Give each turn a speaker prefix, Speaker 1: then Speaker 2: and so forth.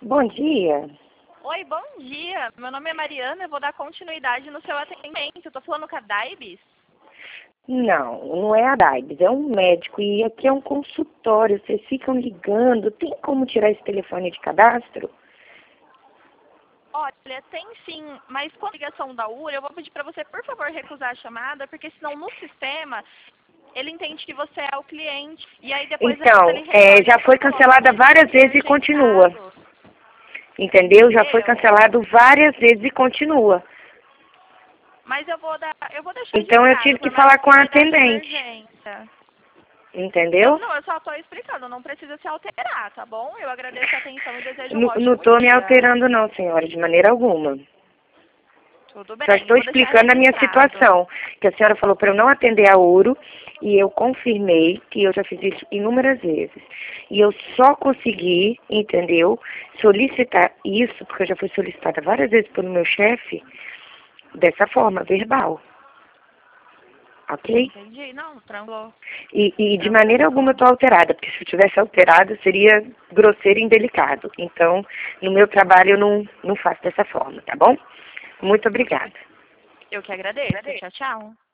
Speaker 1: Bom dia.
Speaker 2: Oi, bom dia. Meu nome é Mariana, eu vou dar continuidade no seu atendimento. Eu tô falando com a Daibes?
Speaker 1: Não, não é a DAIBS, é um médico e aqui é um consultório. Vocês ficam ligando. Tem como tirar esse telefone de cadastro?
Speaker 2: Olha, tem sim, mas com a ligação da URA, eu vou pedir para você, por favor, recusar a chamada, porque senão no sistema ele entende que você é o cliente. E aí depois ele
Speaker 1: Então,
Speaker 2: retorna.
Speaker 1: já
Speaker 2: Ele só
Speaker 1: foi
Speaker 2: coloca
Speaker 1: cancelada várias
Speaker 2: pedidos
Speaker 1: vezes e continua.
Speaker 2: urgentados.
Speaker 1: Entendeu? Já foi
Speaker 2: Entendeu?
Speaker 1: cancelado várias vezes e continua.
Speaker 2: Mas eu vou deixar
Speaker 1: Então eu
Speaker 2: registrado
Speaker 1: tive que
Speaker 2: por mais
Speaker 1: falar com a
Speaker 2: brevidade de
Speaker 1: atendente.
Speaker 2: urgência.
Speaker 1: Entendeu?
Speaker 2: Não, eu só estou explicando, não precisa se alterar, tá bom? Eu agradeço a atenção e desejo um
Speaker 1: Não
Speaker 2: ótimo
Speaker 1: estou me
Speaker 2: dia.
Speaker 1: alterando não, senhora, de maneira alguma.
Speaker 2: Tudo
Speaker 1: Só
Speaker 2: bem, eu
Speaker 1: estou
Speaker 2: vou deixar
Speaker 1: explicando a minha
Speaker 2: registrado.
Speaker 1: situação, que a senhora falou para eu não atender a ouro e eu confirmei que eu já fiz isso inúmeras vezes. E eu só consegui, entendeu, solicitar isso, porque eu já fui solicitada várias vezes pelo meu chefe, dessa forma, verbal. Ok?
Speaker 2: Entendi. Não, tranquilo.
Speaker 1: E de maneira alguma eu
Speaker 2: Tranquilo.
Speaker 1: estou alterada, porque se eu tivesse alterada seria grosseiro e indelicado. Então, no meu trabalho eu não faço dessa forma, tá bom? Muito
Speaker 2: Tudo
Speaker 1: obrigada.
Speaker 2: bem. Eu que agradeço. Tchau, tchau.